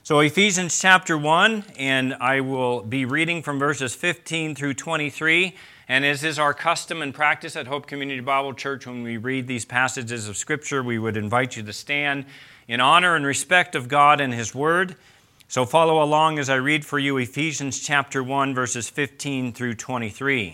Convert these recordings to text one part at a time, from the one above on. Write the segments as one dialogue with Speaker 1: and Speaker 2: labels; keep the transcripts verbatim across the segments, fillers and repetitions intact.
Speaker 1: So Ephesians chapter one, and I will be reading from verses fifteen through twenty-three. And as is our custom and practice at Hope Community Bible Church, when we read these passages of Scripture, we would invite you to stand in honor and respect of God and His Word. So follow along as I read for you Ephesians chapter one, verses fifteen through twenty-three.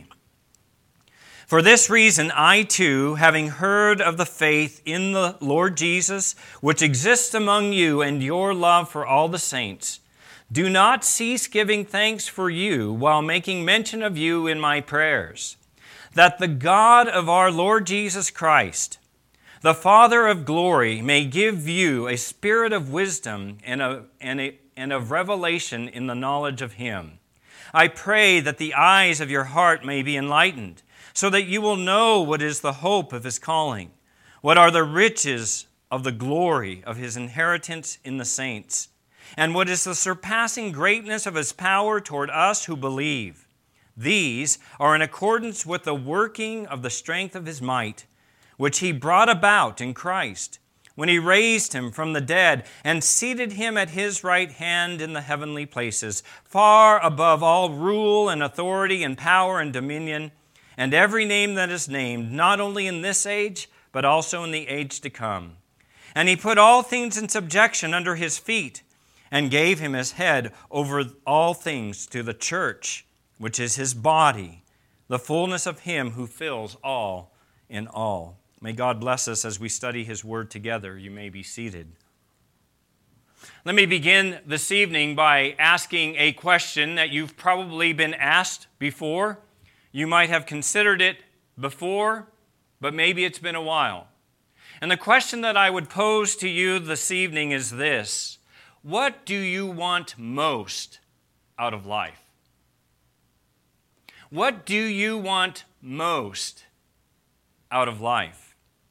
Speaker 1: For this reason, I too, having heard of the faith in the Lord Jesus, which exists among you, and your love for all the saints, do not cease giving thanks for you while making mention of you in my prayers, that the God of our Lord Jesus Christ, the Father of glory, may give you a spirit of wisdom and, a, and, a, and of revelation in the knowledge of Him. I pray that the eyes of your heart may be enlightened, so that you will know what is the hope of His calling, what are the riches of the glory of His inheritance in the saints, and what is the surpassing greatness of His power toward us who believe. These are in accordance with the working of the strength of His might, which He brought about in Christ, when He raised Him from the dead and seated Him at His right hand in the heavenly places, far above all rule and authority and power and dominion, and every name that is named, not only in this age, but also in the age to come. And He put all things in subjection under His feet, and gave Him as head over all things to the church, which is His body, the fullness of Him who fills all in all. May God bless us as we study His Word together. You may be seated. Let me begin this evening by asking a question that you've probably been asked before. You might have considered it before, but maybe it's been a while. And the question that I would pose to you this evening is this: what do you want most out of life? What do you want most out of life?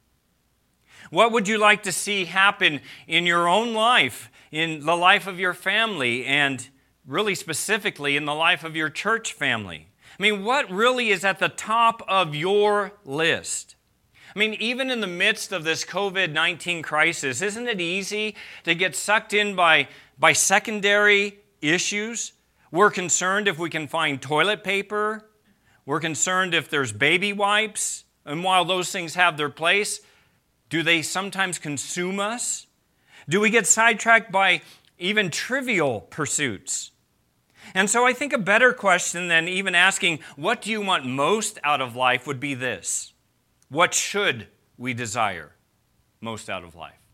Speaker 1: What would you like to see happen in your own life, in the life of your family, and really specifically in the life of your church family? I mean, what really is at the top of your list? I mean, even in the midst of this covid nineteen crisis, isn't it easy to get sucked in by, by secondary issues? We're concerned if we can find toilet paper. We're concerned if there's baby wipes. And while those things have their place, do they sometimes consume us? Do we get sidetracked by even trivial pursuits? And so I think a better question than even asking, what do you want most out of life, would be this: what should we desire most out of life?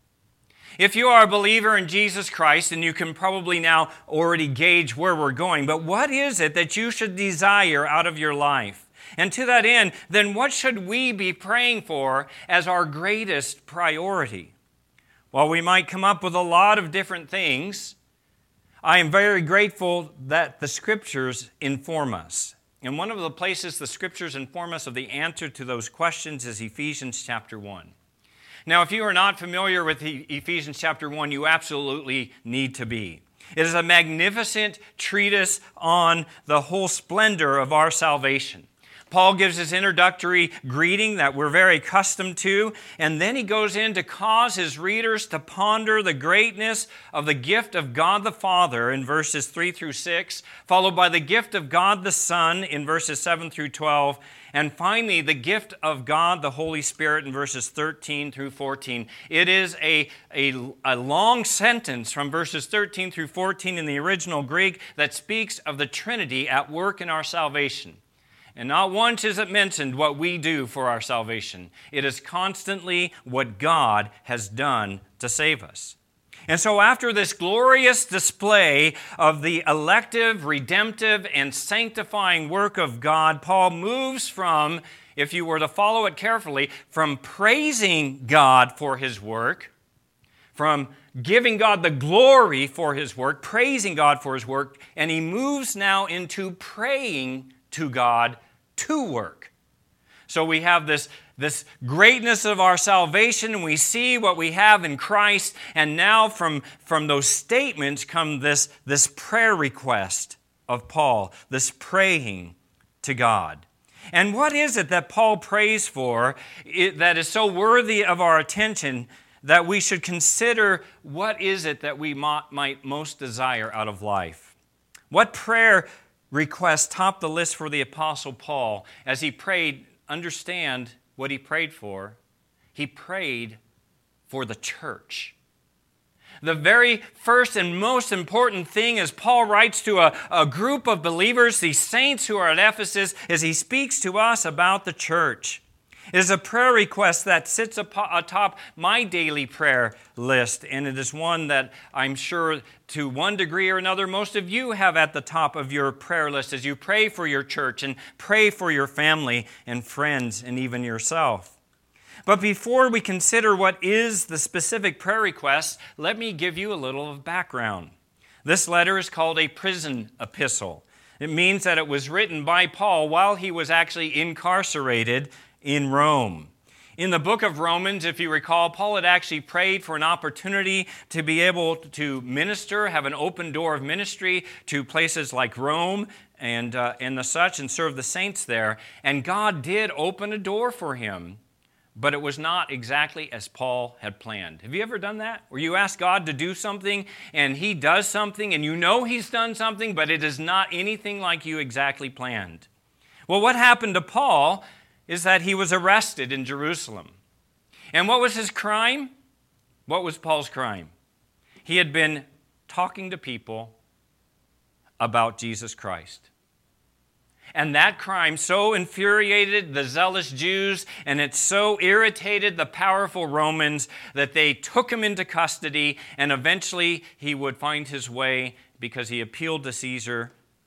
Speaker 1: If you are a believer in Jesus Christ, and you can probably now already gauge where we're going, but what is it that you should desire out of your life? And to that end, then what should we be praying for as our greatest priority? While we might come up with a lot of different things, I am very grateful that the Scriptures inform us. And one of the places the Scriptures inform us of the answer to those questions is Ephesians chapter one. Now, if you are not familiar with Ephesians chapter one, you absolutely need to be. It is a magnificent treatise on the whole splendor of our salvation. Paul gives his introductory greeting that we're very accustomed to, and then he goes in to cause his readers to ponder the greatness of the gift of God the Father in verses three through six, followed by the gift of God the Son in verses seven through twelve, and finally the gift of God the Holy Spirit in verses thirteen through fourteen. It is a, a, a long sentence from verses thirteen through fourteen in the original Greek that speaks of the Trinity at work in our salvation. And not once is it mentioned what we do for our salvation. It is constantly what God has done to save us. And so after this glorious display of the elective, redemptive, and sanctifying work of God, Paul moves from, if you were to follow it carefully, from praising God for His work, from giving God the glory for His work, praising God for His work, and he moves now into praying to God to work. So we have this, this greatness of our salvation, and we see what we have in Christ, and now from, from those statements come this, this prayer request of Paul, this praying to God. And what is it that Paul prays for that is so worthy of our attention that we should consider what is it that we might most desire out of life. What prayer requests topped the list for the Apostle Paul as he prayed? Understand what he prayed for. He prayed for the church. The very first and most important thing as Paul writes to a, a group of believers, these saints who are at Ephesus, is he speaks to us about the church. It is a prayer request that sits atop my daily prayer list, and it is one that I'm sure to one degree or another most of you have at the top of your prayer list as you pray for your church and pray for your family and friends and even yourself. But before we consider what is the specific prayer request, let me give you a little of background. This letter is called a prison epistle. It means that it was written by Paul while he was actually incarcerated in Rome. In the book of Romans, if you recall, Paul had actually prayed for an opportunity to be able to minister, have an open door of ministry to places like Rome and, uh, and the such, and serve the saints there. And God did open a door for him. But it was not exactly as Paul had planned. Have you ever done that? Where you ask God to do something and He does something and you know He's done something, but it is not anything like you exactly planned. Well, what happened to Paul is that he was arrested in Jerusalem. And what was his crime? What was Paul's crime? He had been talking to people about Jesus Christ. And that crime so infuriated the zealous Jews, and it so irritated the powerful Romans that they took him into custody, and eventually he would find his way, because he appealed to Caesar,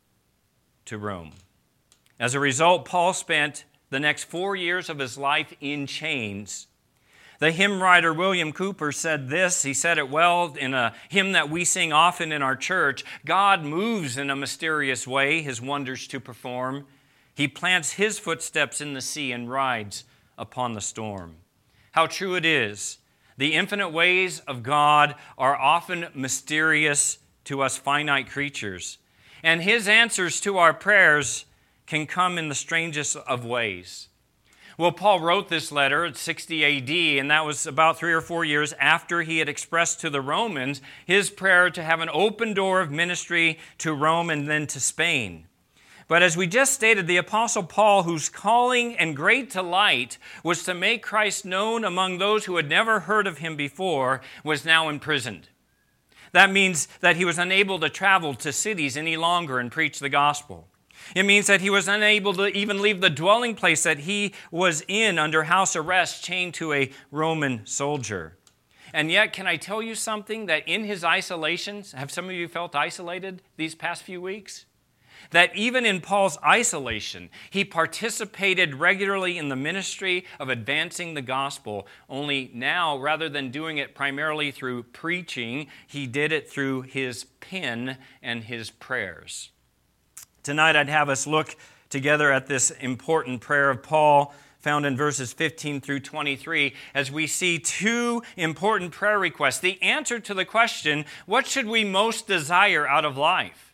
Speaker 1: to Rome. As a result, Paul spent the next four years of his life in chains. The hymn writer William Cooper said this. He said it well in a hymn that we sing often in our church. God moves in a mysterious way, His wonders to perform. He plants His footsteps in the sea and rides upon the storm. How true it is. The infinite ways of God are often mysterious to us finite creatures. And His answers to our prayers can come in the strangest of ways. Well, Paul wrote this letter at sixty A D, and that was about three or four years after he had expressed to the Romans his prayer to have an open door of ministry to Rome and then to Spain. But as we just stated, the Apostle Paul, whose calling and great delight was to make Christ known among those who had never heard of Him before, was now imprisoned. That means that he was unable to travel to cities any longer and preach the gospel. It means that he was unable to even leave the dwelling place that he was in under house arrest, chained to a Roman soldier. And yet, can I tell you something? That in his isolations, have some of you felt isolated these past few weeks? That even in Paul's isolation, he participated regularly in the ministry of advancing the gospel. Only now, rather than doing it primarily through preaching, he did it through his pen and his prayers. Tonight I'd have us look together at this important prayer of Paul found in verses fifteen through twenty-three as we see two important prayer requests. The answer to the question, what should we most desire out of life?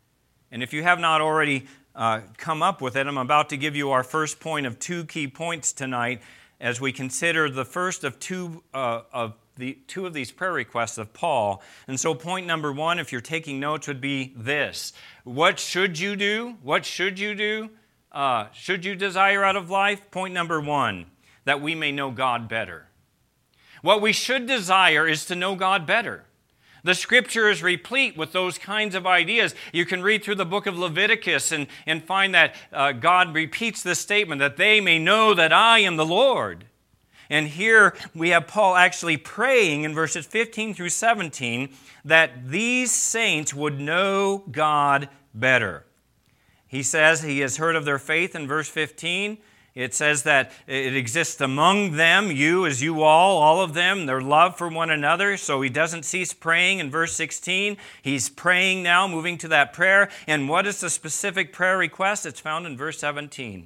Speaker 1: And if you have not already uh, come up with it, I'm about to give you our first point of two key points tonight as we consider the first of two uh, of the two of these prayer requests of Paul. And so point number one, if you're taking notes, would be this. What should you do? What should you do? Uh, should you desire out of life? Point number one, that we may know God better. What we should desire is to know God better. The Scripture is replete with those kinds of ideas. You can read through the book of Leviticus and, and find that uh, God repeats this statement, that they may know that I am the Lord. And here we have Paul actually praying in verses fifteen through seventeen that these saints would know God better. He says he has heard of their faith in verse fifteen. It says that it exists among them, you as you all, all of them, their love for one another. So he doesn't cease praying in verse sixteen. He's praying now, moving to that prayer. And what is the specific prayer request? It's found in verse seventeen.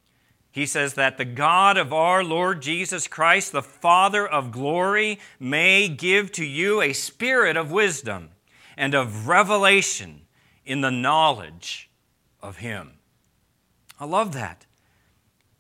Speaker 1: He says that the God of our Lord Jesus Christ, the Father of glory, may give to you a spirit of wisdom and of revelation in the knowledge of Him. I love that.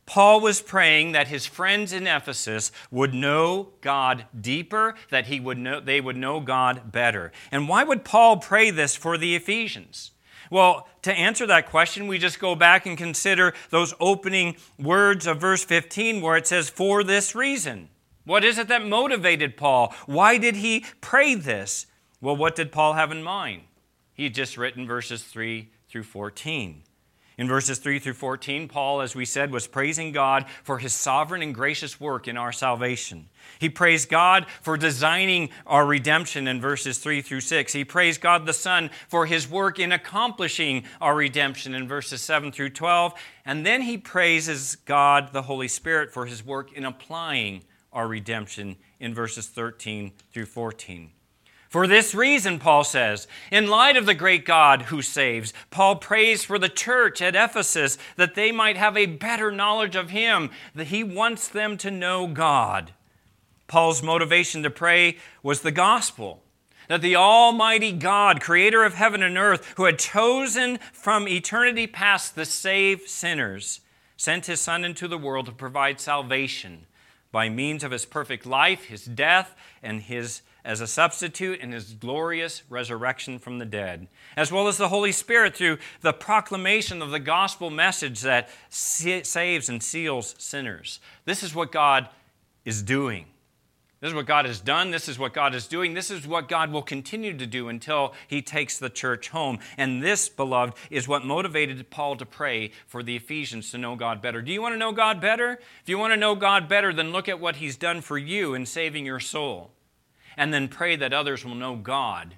Speaker 1: Paul was praying that his friends in Ephesus would know God deeper, that he would know, they would know God better. And why would Paul pray this for the Ephesians? Well, to answer that question, we just go back and consider those opening words of verse fifteen where it says, "For this reason." What is it that motivated Paul? Why did he pray this? Well, what did Paul have in mind? He had just written verses three through fourteen. In verses three through fourteen, Paul, as we said, was praising God for his sovereign and gracious work in our salvation. He praised God for designing our redemption in verses three through six. He praised God the Son for his work in accomplishing our redemption in verses seven through twelve. And then he praises God the Holy Spirit for his work in applying our redemption in verses thirteen through fourteen. For this reason, Paul says, in light of the great God who saves, Paul prays for the church at Ephesus that they might have a better knowledge of him, that he wants them to know God. Paul's motivation to pray was the gospel, that the Almighty God, creator of heaven and earth, who had chosen from eternity past to save sinners, sent his Son into the world to provide salvation by means of his perfect life, his death, and his as a substitute in his glorious resurrection from the dead, as well as the Holy Spirit through the proclamation of the gospel message that saves and seals sinners. This is what God is doing. This is what God has done. This is what God is doing. This is what God will continue to do until he takes the church home. And this, beloved, is what motivated Paul to pray for the Ephesians to know God better. Do you want to know God better? If you want to know God better, then look at what he's done for you in saving your soul. And then pray that others will know God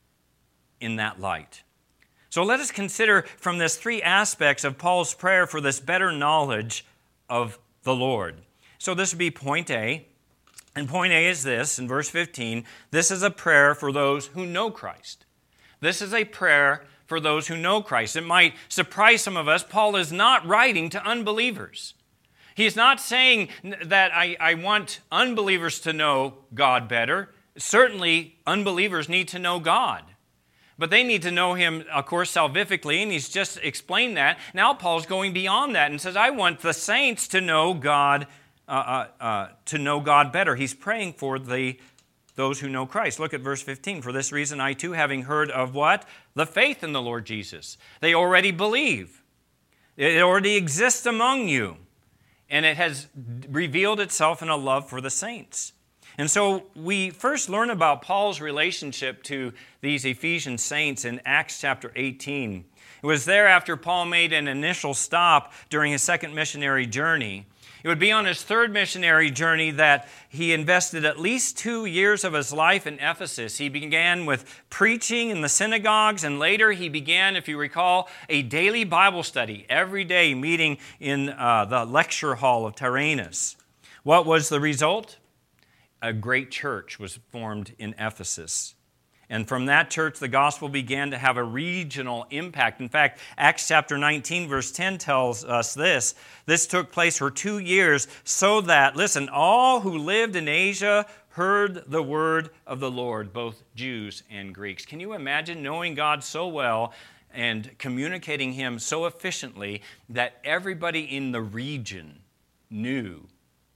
Speaker 1: in that light. So let us consider from this three aspects of Paul's prayer for this better knowledge of the Lord. So this would be point A. And point A is this, in verse fifteen, this is a prayer for those who know Christ. This is a prayer for those who know Christ. It might surprise some of us. Paul is not writing to unbelievers. He's not saying that I, I want unbelievers to know God better. Certainly, unbelievers need to know God. But they need to know him, of course, salvifically, and he's just explained that. Now Paul's going beyond that and says, I want the saints to know God, uh, uh, uh, to know God better. He's praying for the those who know Christ. Look at verse fifteen. For this reason, I too, having heard of what? The faith in the Lord Jesus. They already believe. It already exists among you. And it has revealed itself in a love for the saints. And so we first learn about Paul's relationship to these Ephesian saints in Acts chapter eighteen. It was there after Paul made an initial stop during his second missionary journey. It would be on his third missionary journey that he invested at least two years of his life in Ephesus. He began with preaching in the synagogues, and later he began, if you recall, a daily Bible study, every day meeting in uh, the lecture hall of Tyrannus. What was the result? A great church was formed in Ephesus. And from that church, the gospel began to have a regional impact. In fact, Acts chapter nineteen, verse ten tells us this. This took place for two years so that, listen, all who lived in Asia heard the word of the Lord, both Jews and Greeks. Can you imagine knowing God so well and communicating him so efficiently that everybody in the region knew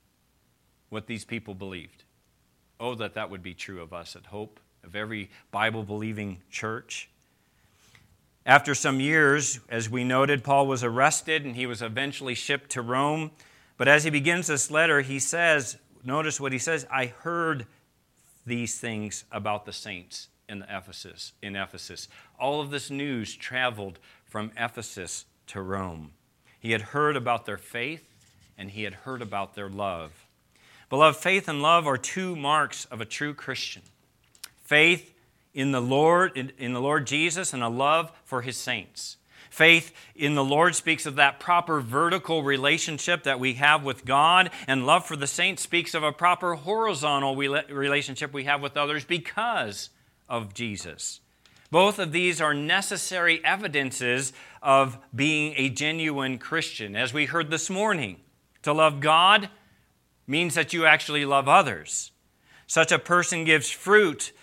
Speaker 1: what these people believed? Oh, that that would be true of us at Hope, of every Bible-believing church. After some years, as we noted, Paul was arrested and he was eventually shipped to Rome. But as he begins this letter, he says, notice what he says, I heard these things about the saints in Ephesus. In Ephesus, all of this news traveled from Ephesus to Rome. He had heard about their faith and he had heard about their love. Beloved, faith and love are two marks of a true Christian. Faith in the Lord, in, in the Lord Jesus, and a love for his saints. Faith in the Lord speaks of that proper vertical relationship that we have with God, and love for the saints speaks of a proper horizontal relationship we have with others because of Jesus. Both of these are necessary evidences of being a genuine Christian. As we heard this morning, to love God means that you actually love others. Such a person gives fruit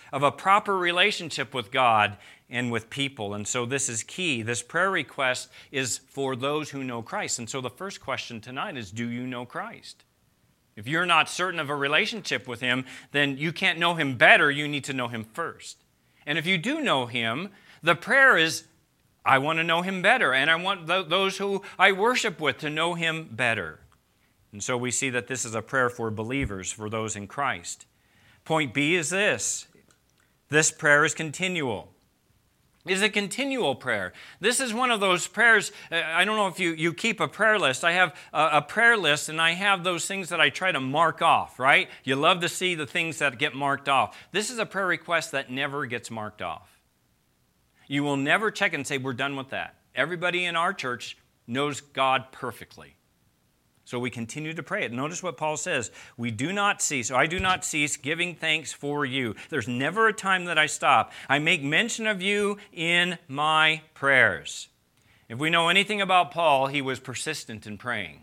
Speaker 1: of a proper relationship with God and with people. And so this is key. This prayer request is for those who know Christ. And so the first question tonight is, do you know Christ? If you're not certain of a relationship with Him, then you can't know Him better. You need to know Him first. And if you do know Him, the prayer is, I want to know Him better, and I want th- those who I worship with to know Him better. And so we see that this is a prayer for believers, for those in Christ. Point B is this. This prayer is continual. It's a continual prayer. This is one of those prayers, I don't know if you, you keep a prayer list. I have a, a prayer list, and I have those things that I try to mark off, right? You love to see the things that get marked off. This is a prayer request that never gets marked off. You will never check and say, we're done with that. Everybody in our church knows God perfectly. So we continue to pray it. Notice what Paul says. We do not cease, or I do not cease giving thanks for you. There's never a time that I stop. I make mention of you in my prayers. If we know anything about Paul, he was persistent in praying.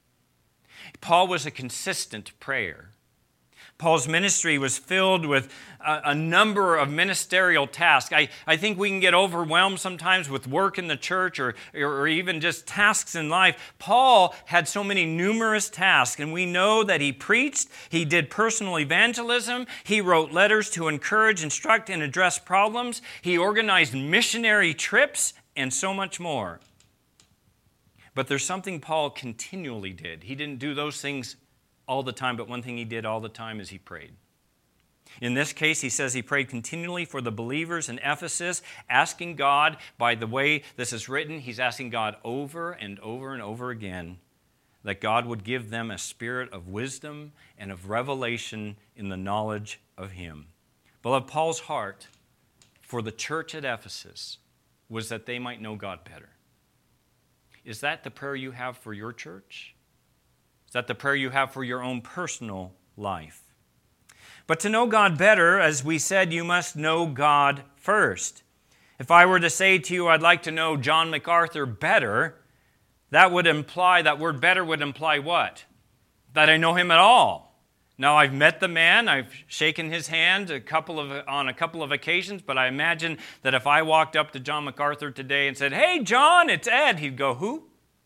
Speaker 1: Paul was a consistent prayer. Paul's ministry was filled with a, a number of ministerial tasks. I, I think we can get overwhelmed sometimes with work in the church or, or even just tasks in life. Paul had so many numerous tasks, and we know that he preached, he did personal evangelism, he wrote letters to encourage, instruct, and address problems, he organized missionary trips, and so much more. But there's something Paul continually did. He didn't do those things all the time, but one thing he did all the time is he prayed. In this case, he says he prayed continually for the believers in Ephesus, asking God, by the way this is written, he's asking God over and over and over again that God would give them a spirit of wisdom and of revelation in the knowledge of Him. Beloved, Paul's heart for the church at Ephesus was that they might know God better. Is that the prayer you have for your church? Is that the prayer you have for your own personal life? But to know God better, as we said, you must know God first. If I were to say to you, I'd like to know John MacArthur better, that would imply, that word better would imply what? That I know him at all. Now, I've met the man, I've shaken his hand a couple of, on a couple of occasions, but I imagine that if I walked up to John MacArthur today and said, "Hey, John, it's Ed," he'd go, "Who?"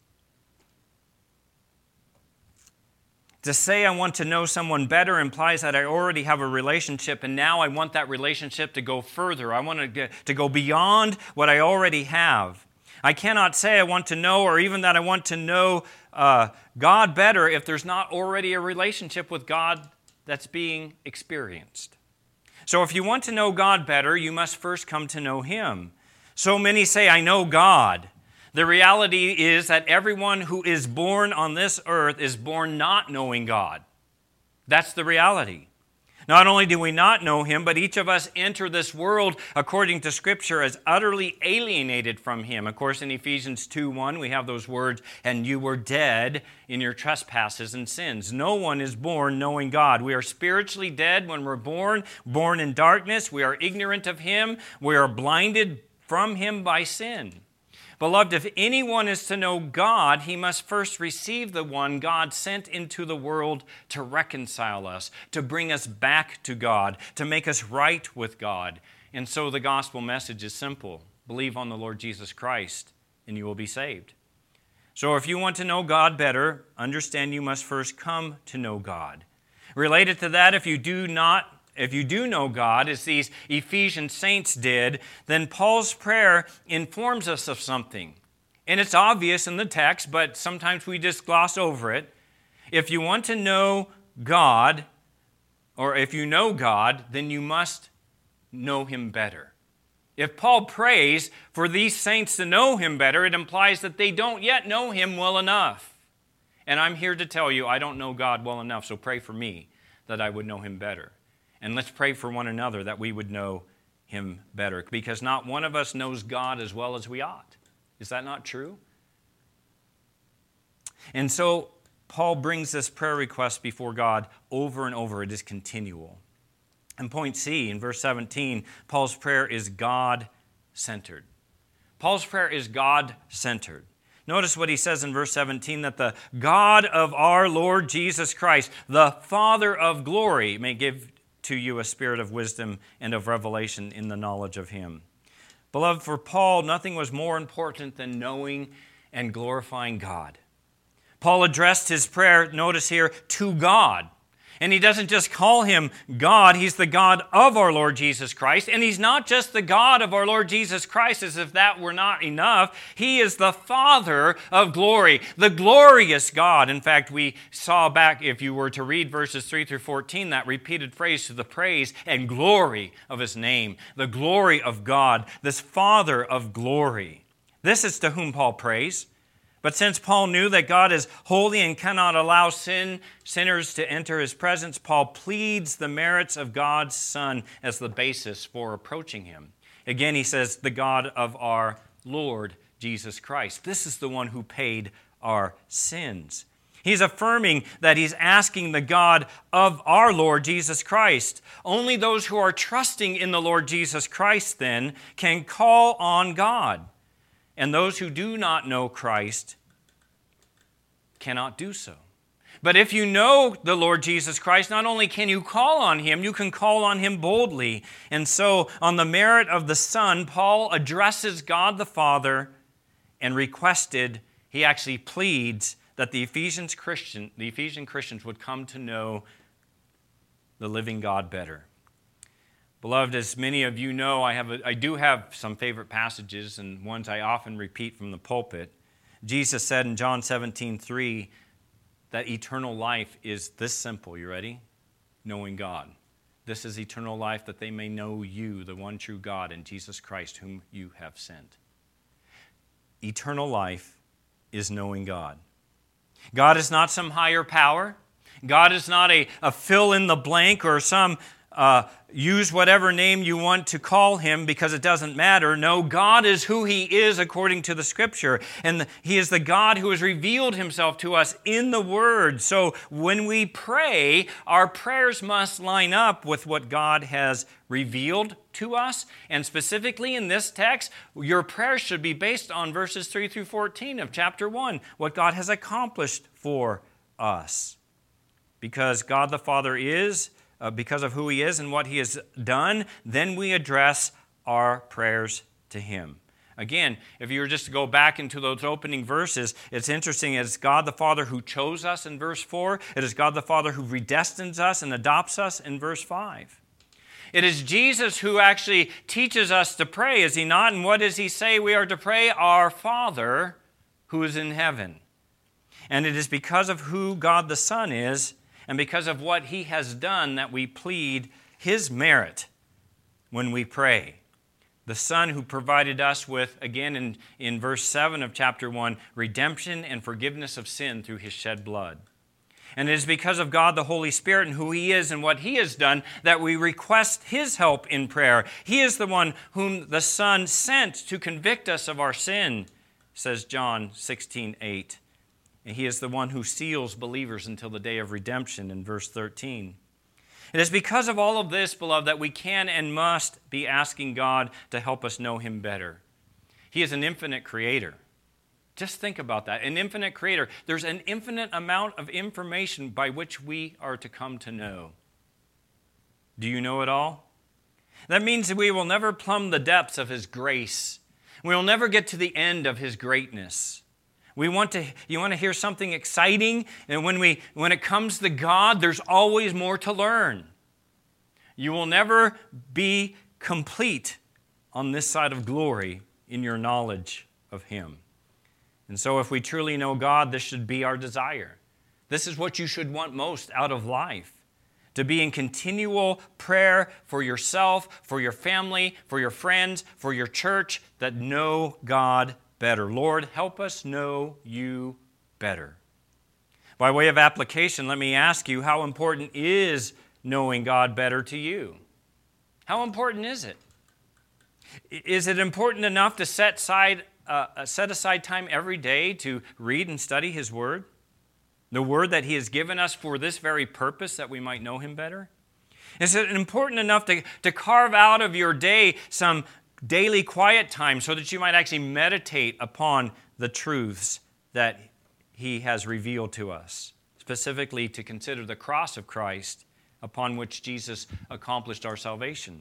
Speaker 1: To say I want to know someone better implies that I already have a relationship, and now I want that relationship to go further. I want to, get, to go beyond what I already have. I cannot say I want to know, or even that I want to know uh, God better if there's not already a relationship with God that's being experienced. So if you want to know God better, you must first come to know Him. So many say, I know God. The reality is that everyone who is born on this earth is born not knowing God. That's the reality. Not only do we not know Him, but each of us enter this world, according to Scripture, as utterly alienated from Him. Of course, in Ephesians two one, we have those words, "And you were dead in your trespasses and sins." No one is born knowing God. We are spiritually dead when we're born, born in darkness. We are ignorant of Him. We are blinded from Him by sin. Beloved, if anyone is to know God, he must first receive the one God sent into the world to reconcile us, to bring us back to God, to make us right with God. And so the gospel message is simple. Believe on the Lord Jesus Christ, and you will be saved. So if you want to know God better, understand you must first come to know God. Related to that, if you do not If you do know God, as these Ephesian saints did, then Paul's prayer informs us of something. And it's obvious in the text, but sometimes we just gloss over it. If you want to know God, or if you know God, then you must know Him better. If Paul prays for these saints to know Him better, it implies that they don't yet know Him well enough. And I'm here to tell you, I don't know God well enough, so pray for me that I would know Him better. And let's pray for one another that we would know Him better, because not one of us knows God as well as we ought. Is that not true? And so Paul brings this prayer request before God over and over. It is continual. And point C, in verse seventeen, Paul's prayer is God-centered. Paul's prayer is God-centered. Notice what he says in verse seventeen, that the God of our Lord Jesus Christ, the Father of glory, may give to you a spirit of wisdom and of revelation in the knowledge of him. Beloved, for Paul, nothing was more important than knowing and glorifying God. Paul addressed his prayer, notice here, to God. And he doesn't just call him God, he's the God of our Lord Jesus Christ. And he's not just the God of our Lord Jesus Christ, as if that were not enough. He is the Father of glory, the glorious God. In fact, we saw back, if you were to read verses three through fourteen, that repeated phrase to the praise and glory of his name, the glory of God, this Father of glory. This is to whom Paul prays. But since Paul knew that God is holy and cannot allow sin, sinners to enter his presence, Paul pleads the merits of God's Son as the basis for approaching him. Again, he says, the God of our Lord Jesus Christ. This is the one who paid our sins. He's affirming that he's asking the God of our Lord Jesus Christ. Only those who are trusting in the Lord Jesus Christ, then, can call on God. And those who do not know Christ cannot do so. But if you know the Lord Jesus Christ, not only can you call on him, you can call on him boldly. And so, on the merit of the Son, Paul addresses God the Father and requested, he actually pleads, that the Ephesians Christian, the Ephesian Christians would come to know the living God better. Beloved, as many of you know, I have a, I do have some favorite passages and ones I often repeat from the pulpit. Jesus said in John seventeen three that eternal life is this simple. You ready? Knowing God. This is eternal life, that they may know you, the one true God, and Jesus Christ, whom you have sent. Eternal life is knowing God. God is not some higher power. God is not a, a fill in the blank or some Uh, use whatever name you want to call him because it doesn't matter. No, God is who he is according to the Scripture. And the, he is the God who has revealed himself to us in the Word. So when we pray, our prayers must line up with what God has revealed to us. And specifically in this text, your prayers should be based on verses three through fourteen of chapter one, what God has accomplished for us. Because God the Father is Uh, because of who he is and what he has done, then we address our prayers to him. Again, if you were just to go back into those opening verses, it's interesting. It's God the Father who chose us in verse four. It is God the Father who predestines us and adopts us in verse five. It is Jesus who actually teaches us to pray, is he not? And what does he say we are to pray? Our Father who is in heaven. And it is because of who God the Son is and because of what he has done that we plead his merit when we pray. The Son who provided us with, again in, in verse seven of chapter one, redemption and forgiveness of sin through his shed blood. And it is because of God the Holy Spirit and who he is and what he has done that we request his help in prayer. He is the one whom the Son sent to convict us of our sin, says John sixteen eight. And he is the one who seals believers until the day of redemption in verse thirteen. It is because of all of this, beloved, that we can and must be asking God to help us know him better. He is an infinite creator. Just think about that. An infinite creator. There's an infinite amount of information by which we are to come to know. Do you know it all? That means that we will never plumb the depths of his grace. We will never get to the end of his greatness. We want to, you want to hear something exciting? And when we, when it comes to God, there's always more to learn. You will never be complete on this side of glory in your knowledge of him. And so if we truly know God, this should be our desire. This is what you should want most out of life. To be in continual prayer for yourself, for your family, for your friends, for your church, that know God better. Lord, help us know you better. By way of application, let me ask you, how important is knowing God better to you? How important is it? Is it important enough to set aside, uh, set aside time every day to read and study his word? The word that he has given us for this very purpose, that we might know him better? Is it important enough to, to carve out of your day some daily quiet time so that you might actually meditate upon the truths that he has revealed to us, specifically to consider the cross of Christ upon which Jesus accomplished our salvation.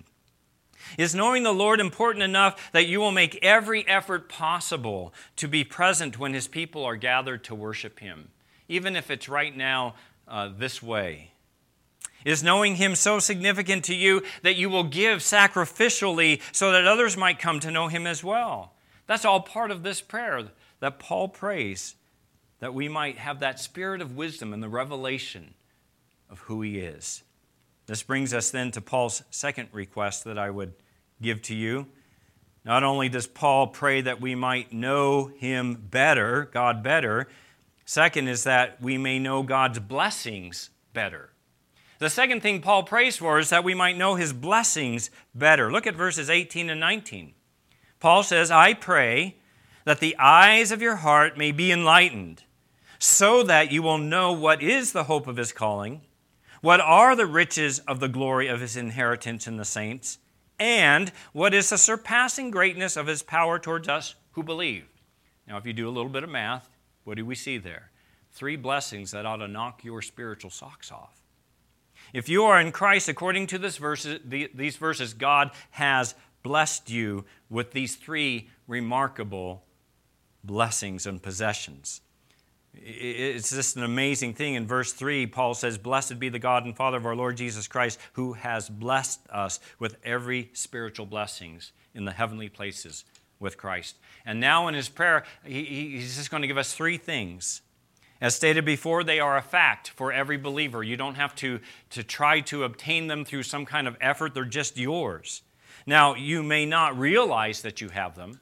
Speaker 1: Is knowing the Lord important enough that you will make every effort possible to be present when His people are gathered to worship Him, even if it's right now uh, this way? Is knowing Him so significant to you that you will give sacrificially so that others might come to know Him as well? That's all part of this prayer that Paul prays, that we might have that spirit of wisdom and the revelation of who He is. This brings us then to Paul's second request that I would give to you. Not only does Paul pray that we might know Him better, God better, second is that we may know God's blessings better. The second thing Paul prays for is that we might know His blessings better. Look at verses eighteen and nineteen. Paul says, I pray that the eyes of your heart may be enlightened, so that you will know what is the hope of His calling, what are the riches of the glory of His inheritance in the saints, and what is the surpassing greatness of His power towards us who believe. Now, if you do a little bit of math, what do we see there? Three blessings that ought to knock your spiritual socks off. If you are in Christ, according to this verses, these verses, God has blessed you with these three remarkable blessings and possessions. It's just an amazing thing. In verse three, Paul says, Blessed be the God and Father of our Lord Jesus Christ, who has blessed us with every spiritual blessings in the heavenly places with Christ. And now in his prayer, he's just going to give us three things. As stated before, they are a fact for every believer. You don't have to, to try to obtain them through some kind of effort. They're just yours. Now, you may not realize that you have them,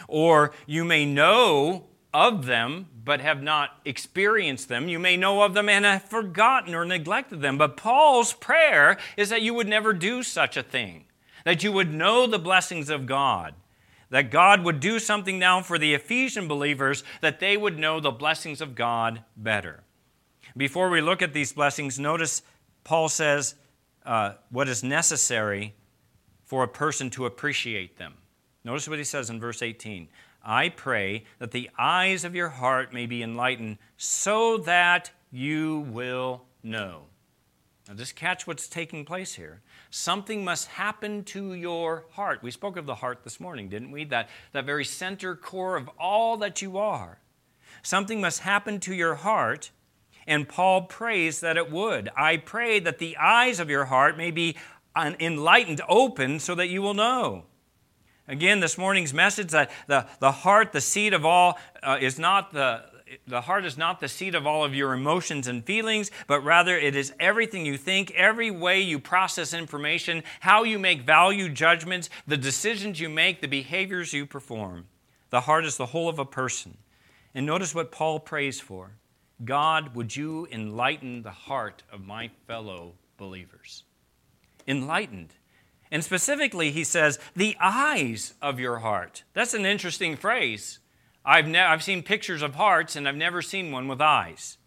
Speaker 1: or you may know of them, but have not experienced them. You may know of them and have forgotten or neglected them. But Paul's prayer is that you would never do such a thing, that you would know the blessings of God, that God would do something now for the Ephesian believers, that they would know the blessings of God better. Before we look at these blessings, notice Paul says uh, what is necessary for a person to appreciate them. Notice what he says in verse eighteen. I pray that the eyes of your heart may be enlightened so that you will know. Now just catch what's taking place here. Something must happen to your heart. We spoke of the heart this morning, didn't we? That, that very center core of all that you are. Something must happen to your heart, and Paul prays that it would. I pray that the eyes of your heart may be enlightened, open, so that you will know. Again, this morning's message that the, the heart, the seat of all, uh, is not the, the heart is not the seat of all of your emotions and feelings, but rather it is everything you think, every way you process information, how you make value judgments, the decisions you make, the behaviors you perform. The heart is the whole of a person. And notice what Paul prays for. God, would you enlighten the heart of my fellow believers? Enlightened. And specifically, he says, the eyes of your heart. That's an interesting phrase. I've, ne- I've seen pictures of hearts, and I've never seen one with eyes.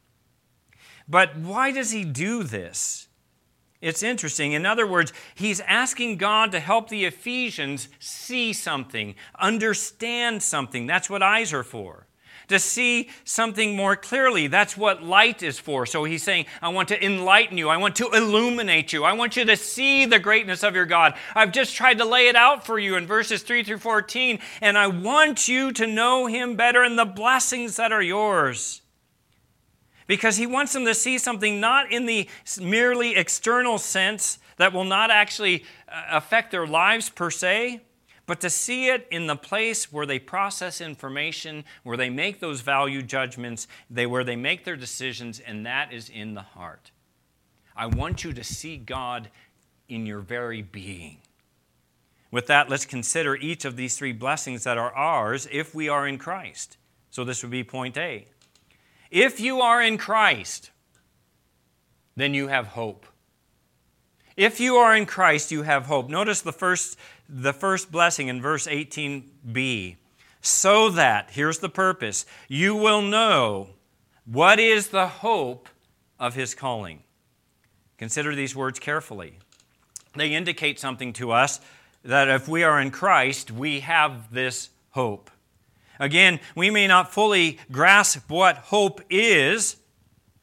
Speaker 1: But why does he do this? It's interesting. In other words, he's asking God to help the Ephesians see something, understand something. That's what eyes are for. To see something more clearly. That's what light is for. So he's saying, I want to enlighten you. I want to illuminate you. I want you to see the greatness of your God. I've just tried to lay it out for you in verses three through fourteen, and I want you to know Him better and the blessings that are yours. Because he wants them to see something not in the merely external sense that will not actually affect their lives per se, but to see it in the place where they process information, where they make those value judgments, they, where they make their decisions, and that is in the heart. I want you to see God in your very being. With that, let's consider each of these three blessings that are ours if we are in Christ. So this would be point A. If you are in Christ, then you have hope. If you are in Christ, you have hope. Notice the first The first blessing in verse eighteen b. So that, here's the purpose, you will know what is the hope of His calling. Consider these words carefully. They indicate something to us that if we are in Christ, we have this hope. Again, we may not fully grasp what hope is,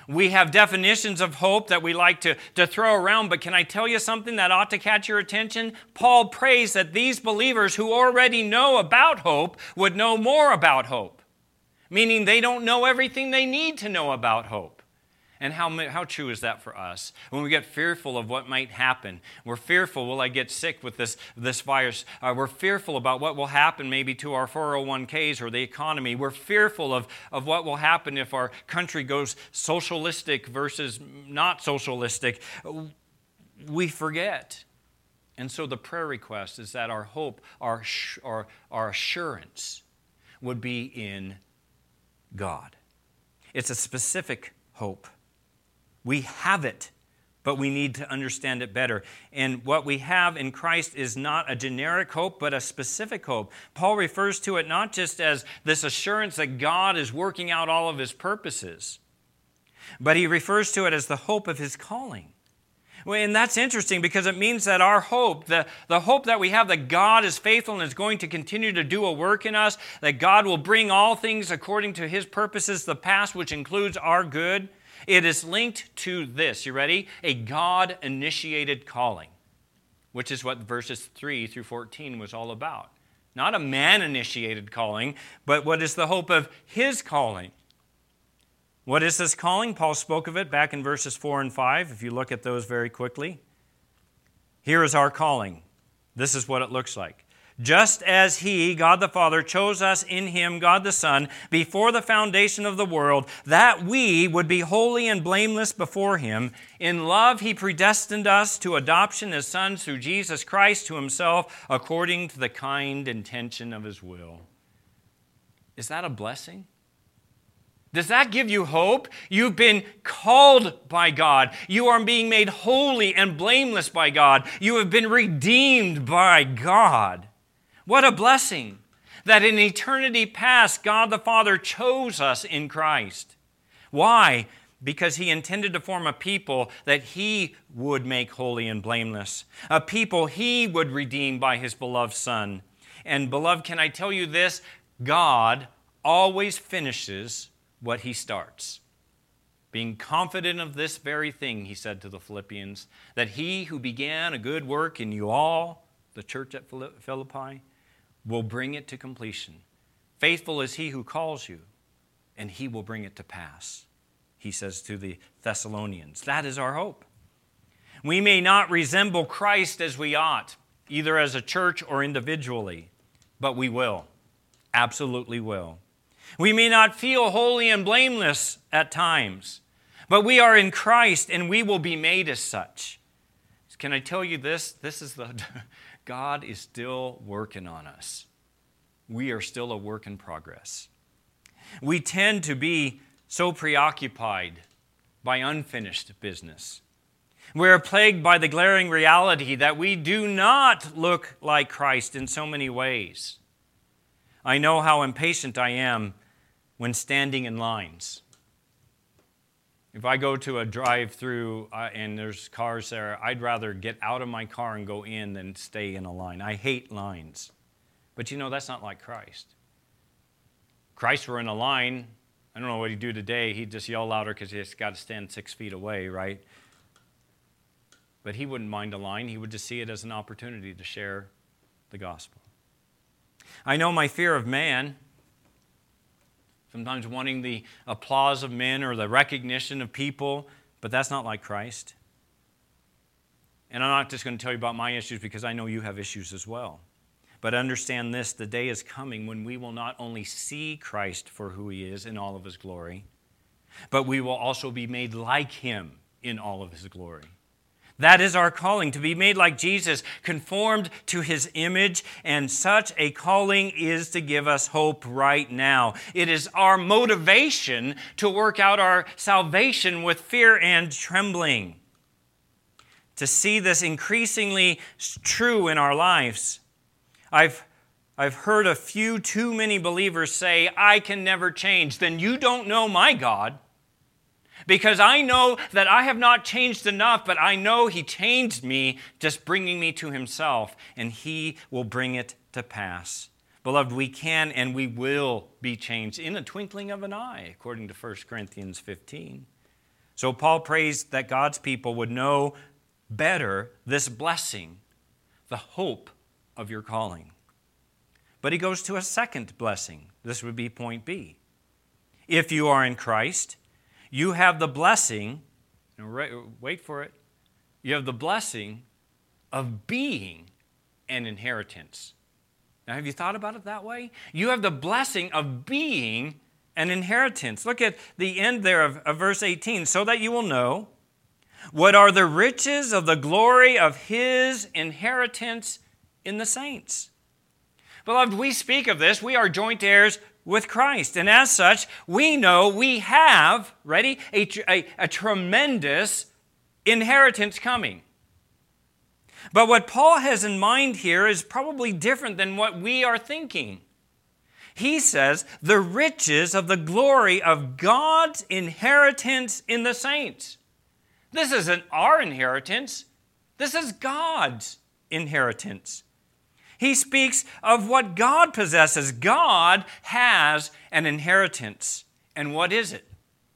Speaker 1: We have definitions of hope that we like to, to throw around, but can I tell you something that ought to catch your attention? Paul prays that these believers who already know about hope would know more about hope, meaning they don't know everything they need to know about hope. And how, how true is that for us? When we get fearful of what might happen, we're fearful, will I get sick with this, this virus? Uh, we're fearful about what will happen maybe to our four oh one k's or the economy. We're fearful of, of what will happen if our country goes socialistic versus not socialistic. We forget. And so the prayer request is that our hope, our, our, our assurance would be in God. It's a specific hope. We have it, but we need to understand it better. And what we have in Christ is not a generic hope, but a specific hope. Paul refers to it not just as this assurance that God is working out all of His purposes, but he refers to it as the hope of His calling. Well, and that's interesting because it means that our hope, the, the hope that we have that God is faithful and is going to continue to do a work in us, that God will bring all things according to His purposes, the past, which includes our good, it is linked to this. You ready? A God-initiated calling, which is what verses three through fourteen was all about. Not a man-initiated calling, but what is the hope of His calling? What is this calling? Paul spoke of it back in verses four and five, if you look at those very quickly. Here is our calling. This is what it looks like. Just as He, God the Father, chose us in Him, God the Son, before the foundation of the world, that we would be holy and blameless before Him. In love He predestined us to adoption as sons through Jesus Christ to Himself, according to the kind intention of His will. Is that a blessing? Does that give you hope? You've been called by God. You are being made holy and blameless by God. You have been redeemed by God. What a blessing that in eternity past, God the Father chose us in Christ. Why? Because He intended to form a people that He would make holy and blameless, a people He would redeem by His beloved Son. And beloved, can I tell you this? God always finishes what He starts. Being confident of this very thing, he said to the Philippians, that He who began a good work in you all, the church at Philippi, will bring it to completion. Faithful is He who calls you, and He will bring it to pass, he says to the Thessalonians. That is our hope. We may not resemble Christ as we ought, either as a church or individually, but we will. Absolutely will. We may not feel holy and blameless at times, but we are in Christ and we will be made as such. Can I tell you this? This is the God is still working on us. We are still a work in progress. We tend to be so preoccupied by unfinished business. We are plagued by the glaring reality that we do not look like Christ in so many ways. I know how impatient I am when standing in lines. If I go to a drive-through uh, and there's cars there, I'd rather get out of my car and go in than stay in a line. I hate lines. But you know, that's not like Christ. Christ were in a line. I don't know what he'd do today. He'd just yell louder because he's got to stand six feet away, right? But he wouldn't mind a line. He would just see it as an opportunity to share the gospel. I know my fear of man, sometimes wanting the applause of men or the recognition of people, but that's not like Christ. And I'm not just going to tell you about my issues because I know you have issues as well. But understand this, the day is coming when we will not only see Christ for who He is in all of His glory, but we will also be made like Him in all of His glory. That is our calling, to be made like Jesus, conformed to His image, and such a calling is to give us hope right now. It is our motivation to work out our salvation with fear and trembling. To see this increasingly true in our lives. I've, I've heard a few too many believers say, I can never change. Then you don't know my God. Because I know that I have not changed enough, but I know He changed me, just bringing me to Himself, and He will bring it to pass. Beloved, we can and we will be changed in a twinkling of an eye, according to First Corinthians fifteen. So Paul prays that God's people would know better this blessing, the hope of your calling. But he goes to a second blessing. This would be point B. If you are in Christ, you have the blessing, wait for it, you have the blessing of being an inheritance. Now, have you thought about it that way? You have the blessing of being an inheritance. Look at the end there of, of verse eighteen. So that you will know what are the riches of the glory of his inheritance in the saints. Beloved, we speak of this. We are joint heirs with Christ. And as such, we know we have, ready, a, a, a tremendous inheritance coming. But what Paul has in mind here is probably different than what we are thinking. He says, the riches of the glory of God's inheritance in the saints. This isn't our inheritance. This is God's inheritance. He speaks of what God possesses. God has an inheritance. And what is it?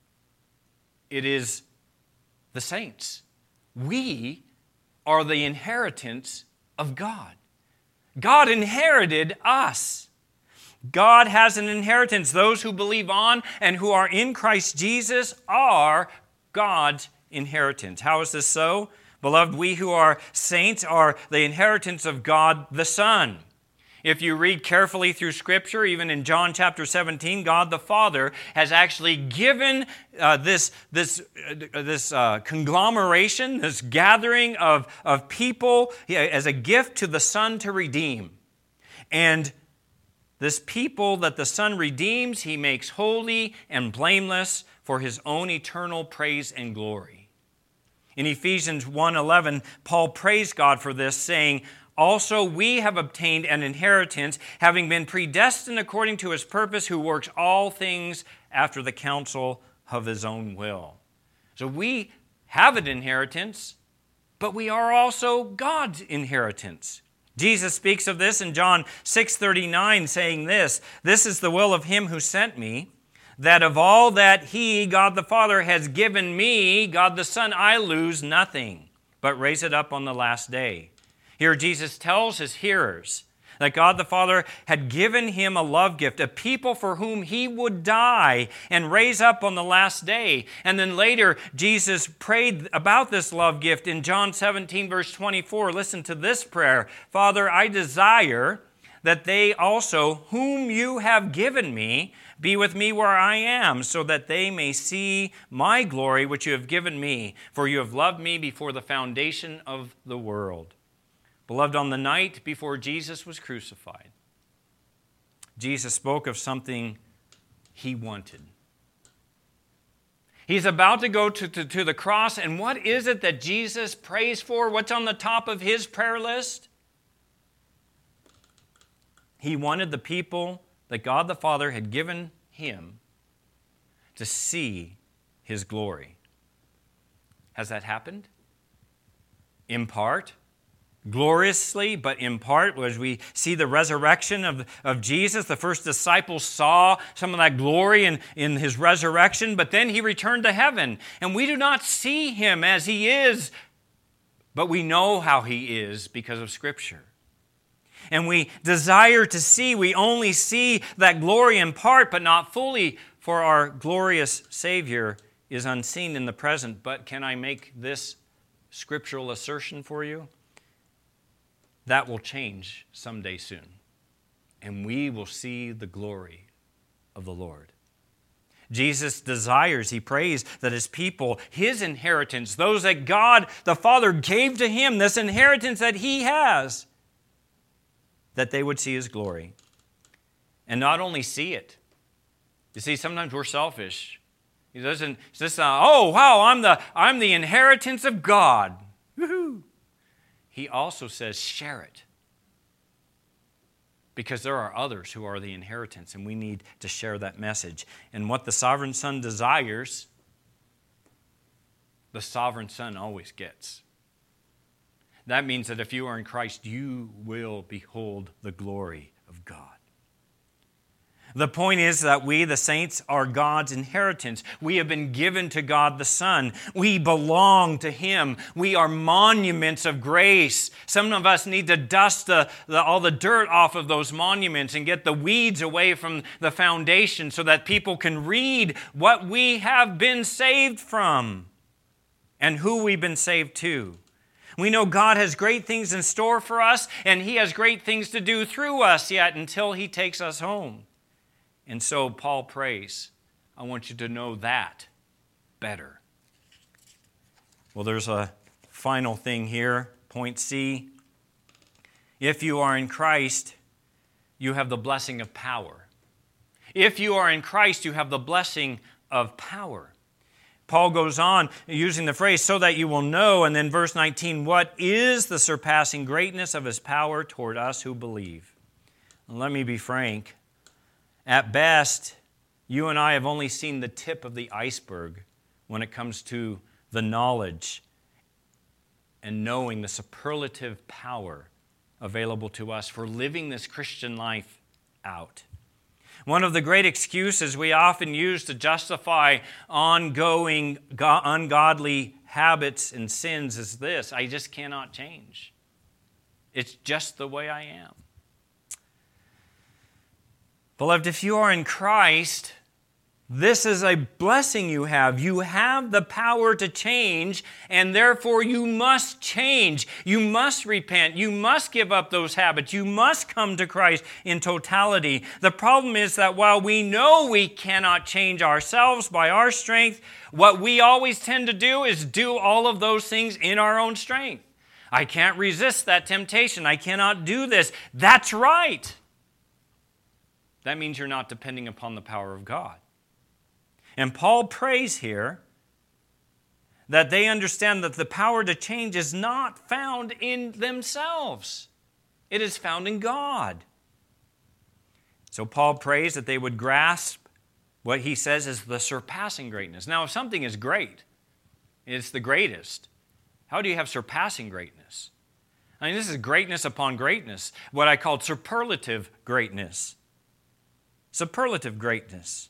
Speaker 1: It is the saints. We are the inheritance of God. God inherited us. God has an inheritance. Those who believe on and who are in Christ Jesus are God's inheritance. How is this so? Beloved, we who are saints are the inheritance of God the Son. If you read carefully through Scripture, even in John chapter seventeen, God the Father has actually given uh, this, this, uh, this uh, conglomeration, this gathering of, of people as a gift to the Son to redeem. And this people that the Son redeems, He makes holy and blameless for His own eternal praise and glory. In Ephesians one eleven, Paul praised God for this, saying, also we have obtained an inheritance, having been predestined according to His purpose, who works all things after the counsel of His own will. So we have an inheritance, but we are also God's inheritance. Jesus speaks of this in John six thirty-nine, saying this, this is the will of Him who sent me, that of all that He, God the Father, has given me, God the Son, I lose nothing, but raise it up on the last day. Here Jesus tells His hearers that God the Father had given Him a love gift, a people for whom He would die and raise up on the last day. And then later, Jesus prayed about this love gift in John seventeen, verse twenty-four. Listen to this prayer. Father, I desire that they also, whom you have given me, be with me where I am, so that they may see my glory which you have given me, for you have loved me before the foundation of the world. Beloved, on the night before Jesus was crucified, Jesus spoke of something He wanted. He's about to go to, to, to the cross, and what is it that Jesus prays for? What's on the top of His prayer list? He wanted the people that God the Father had given Him to see His glory. Has that happened? In part. Gloriously, but in part, as we see the resurrection of, of Jesus, the first disciples saw some of that glory in, in His resurrection, but then He returned to heaven. And we do not see Him as He is, but we know how He is because of Scripture. And we desire to see, we only see that glory in part, but not fully, for our glorious Savior is unseen in the present. But can I make this scriptural assertion for you? That will change someday soon, and we will see the glory of the Lord. Jesus desires, He prays that His people, His inheritance, those that God the Father gave to Him, this inheritance that He has, that they would see His glory. And not only see it. You see, sometimes we're selfish. He doesn't, it's just, uh, oh, wow, I'm the, I'm the inheritance of God. Woohoo! He also says, share it. Because there are others who are the inheritance, and we need to share that message. And what the sovereign Son desires, the sovereign Son always gets. That means that if you are in Christ, you will behold the glory of God. The point is that we, the saints, are God's inheritance. We have been given to God the Son. We belong to Him. We are monuments of grace. Some of us need to dust the, the, all the dirt off of those monuments and get the weeds away from the foundation so that people can read what we have been saved from and who we've been saved to. We know God has great things in store for us, and He has great things to do through us yet until He takes us home. And so Paul prays, I want you to know that better. Well, there's a final thing here, point C. If you are in Christ, you have the blessing of power. If you are in Christ, you have the blessing of power. Paul goes on using the phrase, so that you will know, and then verse nineteen, what is the surpassing greatness of His power toward us who believe? And let me be frank. At best, you and I have only seen the tip of the iceberg when it comes to the knowledge and knowing the superlative power available to us for living this Christian life out. One of the great excuses we often use to justify ongoing ungodly habits and sins is this: I just cannot change. It's just the way I am. Beloved, if you are in Christ, this is a blessing you have. You have the power to change, and therefore you must change. You must repent. You must give up those habits. You must come to Christ in totality. The problem is that while we know we cannot change ourselves by our strength, what we always tend to do is do all of those things in our own strength. I can't resist that temptation. I cannot do this. That's right. That means you're not depending upon the power of God. And Paul prays here that they understand that the power to change is not found in themselves. It is found in God. So Paul prays that they would grasp what he says is the surpassing greatness. Now, if something is great, it's the greatest. How do you have surpassing greatness? I mean, this is greatness upon greatness, what I call superlative greatness. Superlative greatness.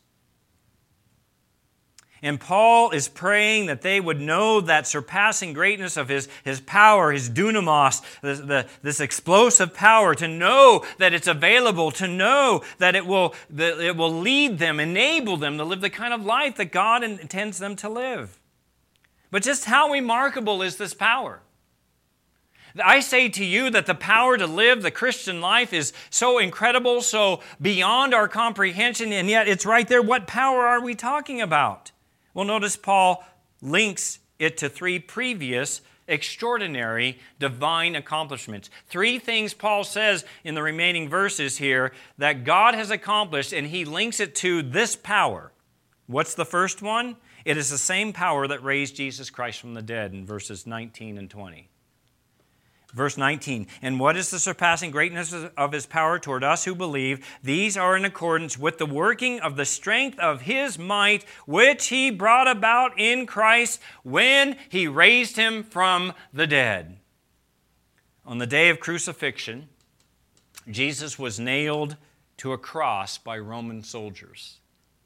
Speaker 1: And Paul is praying that they would know that surpassing greatness of his, his power, his dunamos, this, the, this explosive power, to know that it's available, to know that it will, that it will lead them, enable them to live the kind of life that God intends them to live. But just how remarkable is this power? I say to you that the power to live the Christian life is so incredible, so beyond our comprehension, and yet it's right there. What power are we talking about? Well, notice Paul links it to three previous extraordinary divine accomplishments. Three things Paul says in the remaining verses here that God has accomplished, and he links it to this power. What's the first one? It is the same power that raised Jesus Christ from the dead in verses nineteen and twenty. Verse nineteen, and what is the surpassing greatness of His power toward us who believe? These are in accordance with the working of the strength of His might, which He brought about in Christ when He raised Him from the dead. On the day of crucifixion, Jesus was nailed to a cross by Roman soldiers.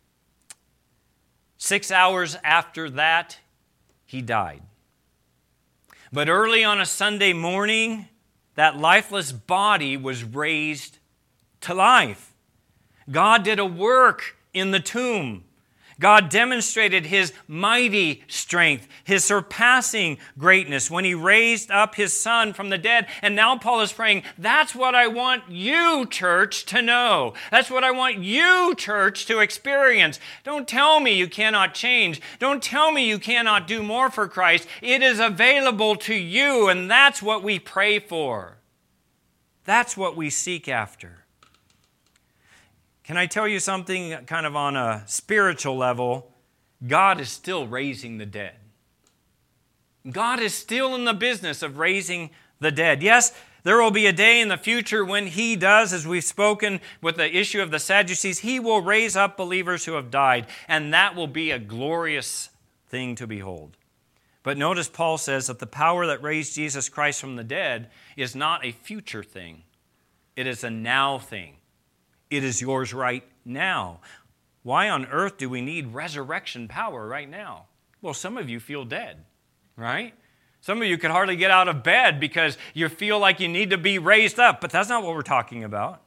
Speaker 1: Six hours after that, He died. But early on a Sunday morning, that lifeless body was raised to life. God did a work in the tomb. God demonstrated His mighty strength, His surpassing greatness when He raised up His Son from the dead. And now Paul is praying, that's what I want you, church, to know. That's what I want you, church, to experience. Don't tell me you cannot change. Don't tell me you cannot do more for Christ. It is available to you, and that's what we pray for. That's what we seek after. Can I tell you something kind of on a spiritual level? God is still raising the dead. God is still in the business of raising the dead. Yes, there will be a day in the future when He does, as we've spoken with the issue of the Sadducees, He will raise up believers who have died, and that will be a glorious thing to behold. But notice Paul says that the power that raised Jesus Christ from the dead is not a future thing. It is a now thing. It is yours right now. Why on earth do we need resurrection power right now? Well, some of you feel dead, right? Some of you could hardly get out of bed because you feel like you need to be raised up, but that's not what we're talking about.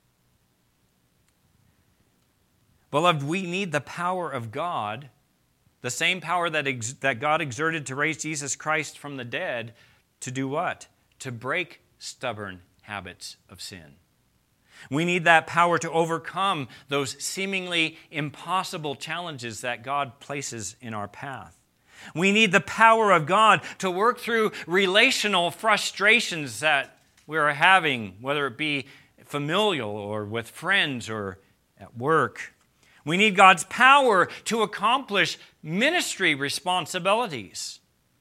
Speaker 1: Beloved, we need the power of God, the same power that, ex- that God exerted to raise Jesus Christ from the dead, to do what? To break stubborn habits of sin. We need that power to overcome those seemingly impossible challenges that God places in our path. We need the power of God to work through relational frustrations that we are having, whether it be familial or with friends or at work. We need God's power to accomplish ministry responsibilities.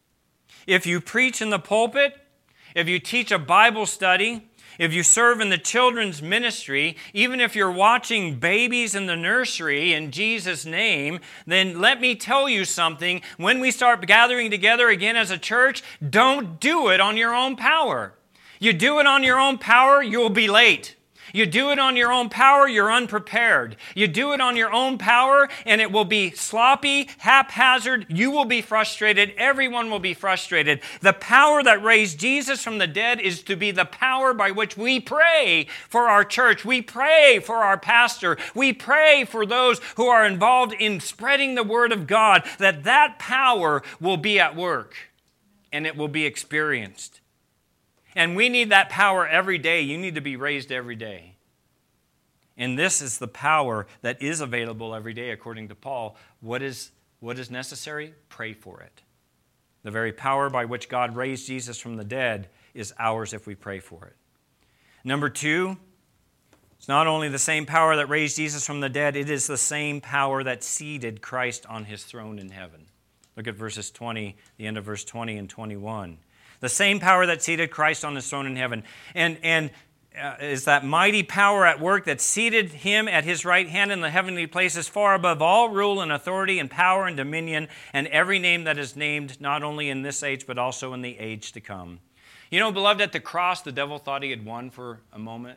Speaker 1: If you preach in the pulpit, if you teach a Bible study, if you serve in the children's ministry, even if you're watching babies in the nursery in Jesus' name, then let me tell you something. When we start gathering together again as a church, don't do it on your own power. You do it on your own power, you'll be late. You do it on your own power, you're unprepared. You do it on your own power, and it will be sloppy, haphazard. You will be frustrated. Everyone will be frustrated. The power that raised Jesus from the dead is to be the power by which we pray for our church. We pray for our pastor. We pray for those who are involved in spreading the word of God, that that power will be at work, and it will be experienced. And we need that power every day. You need to be raised every day. And this is the power that is available every day, according to Paul. What is, what is necessary? Pray for it. The very power by which God raised Jesus from the dead is ours if we pray for it. Number two, it's not only the same power that raised Jesus from the dead, it is the same power that seated Christ on his throne in heaven. Look at verses twenty, the end of verse twenty and twenty-one. The same power that seated Christ on his throne in heaven. And, and uh, is that mighty power at work that seated him at his right hand in the heavenly places, far above all rule and authority and power and dominion and every name that is named, not only in this age, but also in the age to come. You know, beloved, at the cross, the devil thought he had won for a moment.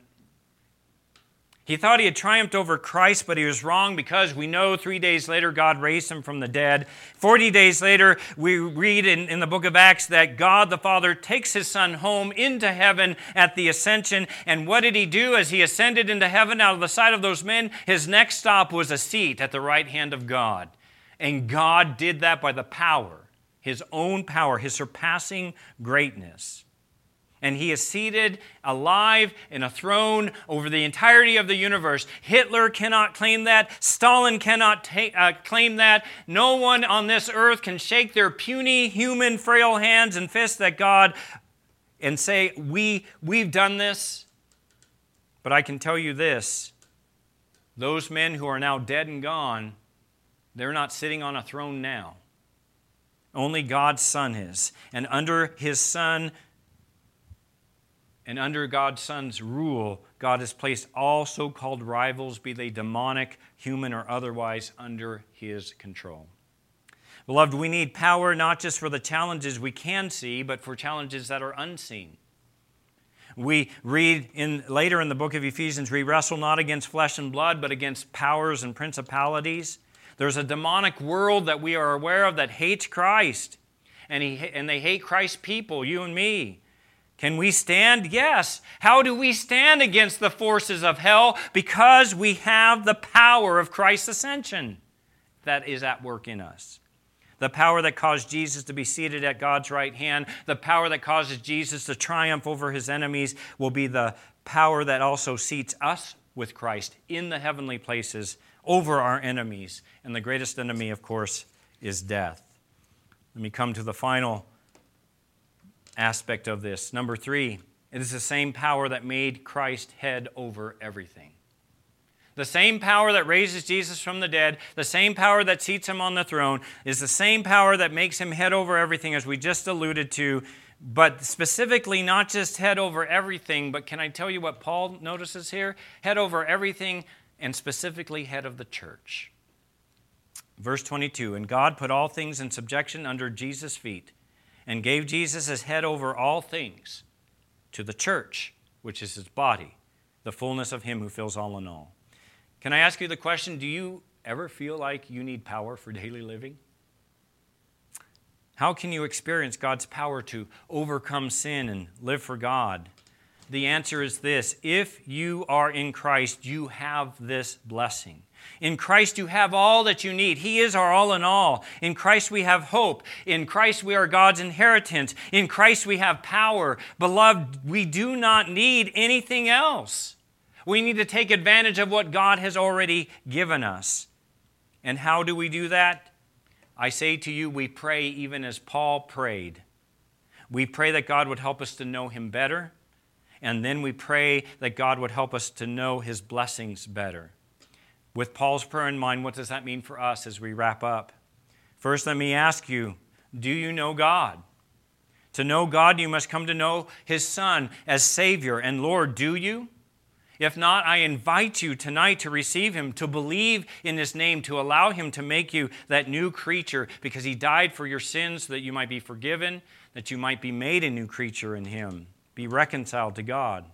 Speaker 1: He thought he had triumphed over Christ, but he was wrong, because we know three days later God raised him from the dead. Forty days later, we read in, in the book of Acts that God the Father takes his Son home into heaven at the ascension. And what did he do as he ascended into heaven out of the sight of those men? His next stop was a seat at the right hand of God. And God did that by the power, his own power, his surpassing greatness. And he is seated alive in a throne over the entirety of the universe. Hitler cannot claim that. Stalin cannot ta- uh, claim that. No one on this earth can shake their puny, human, frail hands and fists at God and say, we, we've done this. But I can tell you this. Those men who are now dead and gone, they're not sitting on a throne now. Only God's Son is. And under his Son, And under God's Son's rule, God has placed all so-called rivals, be they demonic, human, or otherwise, under his control. Beloved, we need power not just for the challenges we can see, but for challenges that are unseen. We read in later in the book of Ephesians, we wrestle not against flesh and blood, but against powers and principalities. There's a demonic world that we are aware of that hates Christ, and, he, and they hate Christ's people, you and me. Can we stand? Yes. How do we stand against the forces of hell? Because we have the power of Christ's ascension that is at work in us. The power that caused Jesus to be seated at God's right hand, the power that causes Jesus to triumph over his enemies, will be the power that also seats us with Christ in the heavenly places over our enemies. And the greatest enemy, of course, is death. Let me come to the final aspect of this. Number three, it is the same power that made Christ head over everything. The same power that raises Jesus from the dead, the same power that seats him on the throne, is the same power that makes him head over everything, as we just alluded to, but specifically not just head over everything, but can I tell you what Paul notices here? Head over everything, and specifically head of the church. Verse twenty-two, and God put all things in subjection under Jesus' feet, and gave Jesus as head over all things to the church, which is his body, the fullness of Him who fills all in all. Can I ask you the question, do you ever feel like you need power for daily living? How can you experience God's power to overcome sin and live for God? The answer is this: if you are in Christ, you have this blessing. In Christ you have all that you need. He is our all in all. In Christ we have hope. In Christ we are God's inheritance. In Christ we have power. Beloved, we do not need anything else. We need to take advantage of what God has already given us. And how do we do that? I say to you, we pray even as Paul prayed. We pray that God would help us to know Him better. And then we pray that God would help us to know His blessings better. With Paul's prayer in mind, what does that mean for us as we wrap up? First, let me ask you, do you know God? To know God, you must come to know His Son as Savior and Lord. Do you? If not, I invite you tonight to receive Him, to believe in His name, to allow Him to make you that new creature, because He died for your sins so that you might be forgiven, that you might be made a new creature in Him. Be reconciled to God.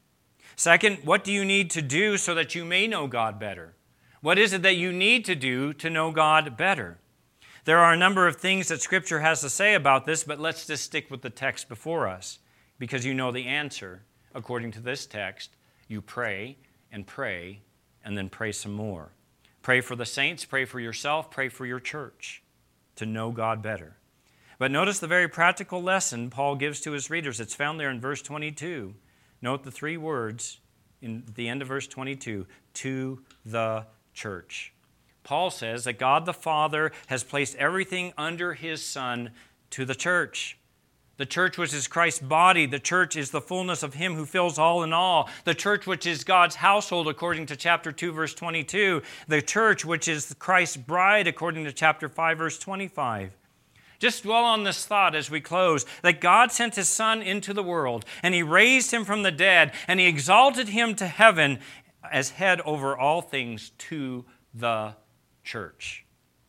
Speaker 1: Second, what do you need to do so that you may know God better? What is it that you need to do to know God better? There are a number of things that Scripture has to say about this, but let's just stick with the text before us, because you know the answer. According to this text, you pray and pray and then pray some more. Pray for the saints, pray for yourself, pray for your church to know God better. But notice the very practical lesson Paul gives to his readers. It's found there in verse twenty-two. Note the three words in the end of verse twenty-two, to the church. Paul says that God the Father has placed everything under His Son to the church. The church which is Christ's body. The church is the fullness of Him who fills all in all. The church which is God's household according to chapter two, verse twenty-two. The church which is Christ's bride according to chapter five, verse twenty-five. Just dwell on this thought as we close, that God sent His Son into the world, and He raised Him from the dead, and He exalted Him to heaven as head over all things to the church.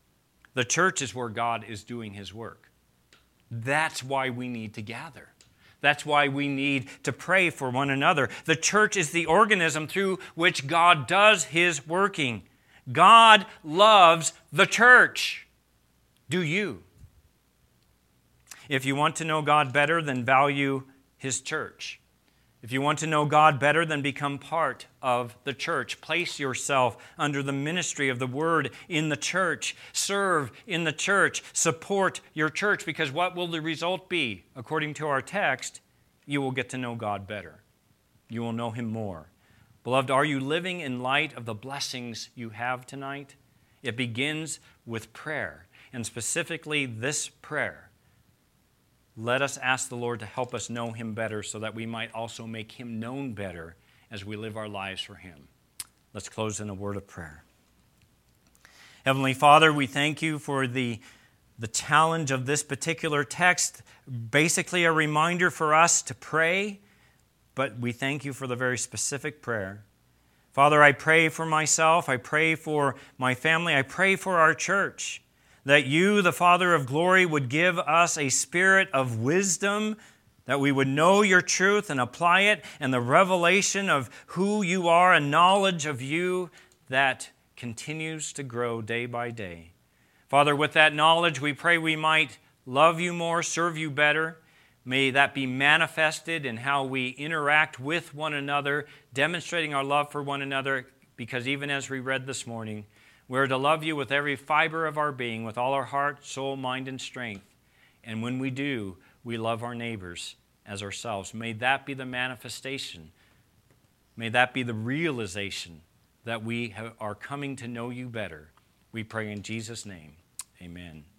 Speaker 1: The church is where God is doing His work. That's why we need to gather. That's why we need to pray for one another. The church is the organism through which God does His working. God loves the church. Do you? If you want to know God better, then value His church. If you want to know God better, then become part of the church. Place yourself under the ministry of the Word in the church. Serve in the church. Support your church, because what will the result be? According to our text, you will get to know God better. You will know Him more. Beloved, are you living in light of the blessings you have tonight? It begins with prayer, and specifically this prayer. Let us ask the Lord to help us know Him better so that we might also make Him known better as we live our lives for Him. Let's close in a word of prayer. Heavenly Father, we thank You for the, the challenge of this particular text, basically a reminder for us to pray, but we thank You for the very specific prayer. Father, I pray for myself, I pray for my family, I pray for our church, that You, the Father of glory, would give us a spirit of wisdom, that we would know Your truth and apply it, and the revelation of who You are, a knowledge of You that continues to grow day by day. Father, with that knowledge, we pray we might love You more, serve You better. May that be manifested in how we interact with one another, demonstrating our love for one another, because even as we read this morning, we're to love You with every fiber of our being, with all our heart, soul, mind, and strength. And when we do, we love our neighbors as ourselves. May that be the manifestation. May that be the realization that we have, are coming to know You better. We pray in Jesus' name. Amen.